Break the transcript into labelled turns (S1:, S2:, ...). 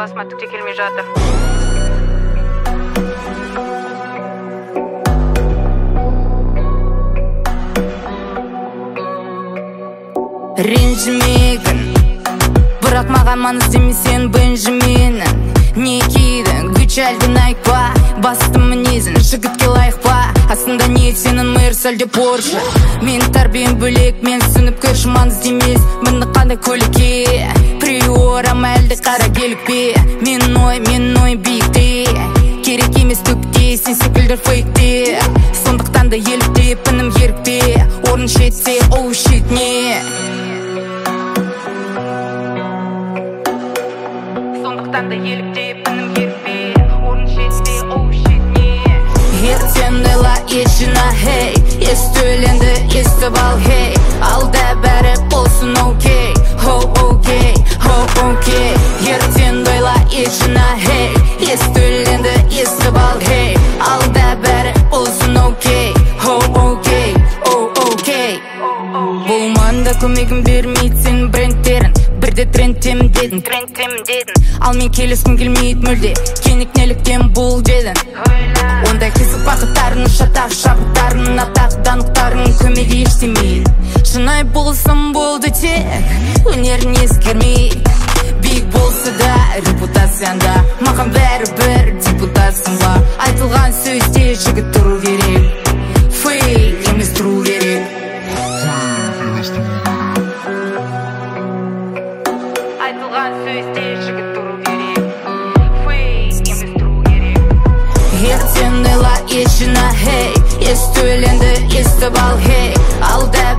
S1: басыма түк те келмей жатыр.
S2: Ренжімегін, бірақ маған маңыз демесең Бенжаминін. Не кидің, күчәлдің айтпа, басты мінезін жігітке лайық па? Астында не сенің Мерс әлде Порше? Мен тәрбием бөлек, мен түсініп көрші маңыз демес. Мінді қандай көлікке, приорам әлде қара келік пе? Мен ой биікте, керек емес түкте, сен секілдер фейкте. Сондықтан да елікте, пінім ерікпе, орын шетсе, оу шет не? Сондықтан да елікте, пінім ерікпе, орын шетсе, оу шет не? Ертең ойла ешіна, хей, естөленді, естіп ал, хей. Алда бәрі болсын окей, окей. Ертең ойла ешіна, хей, естөленді, естіп ал, хей. Алда бәрі болсын окей. Бұл манда көмегін бермейді сенің брендтерін. Бірде трендтем дедің, ал мен келескім келмейді мүлде, кенік неліктен бұл дедің. Ондай қызық бақыттарын, шабыттарын, данықтарын көмегі ештемейді. Шынай болсам болды тек, өнерін ескермей. Биік болса да, репутацияңда, маған бәрібір депутатсың ба? Айтылған сөзде жігіт тұру керек, фейк емес тұру керек. Айтылған сөзде жігіт тұру керек, фейк емес тұру керек. Ертең ойла ешіна, хей, естөленді, естіп ал, хей. Алда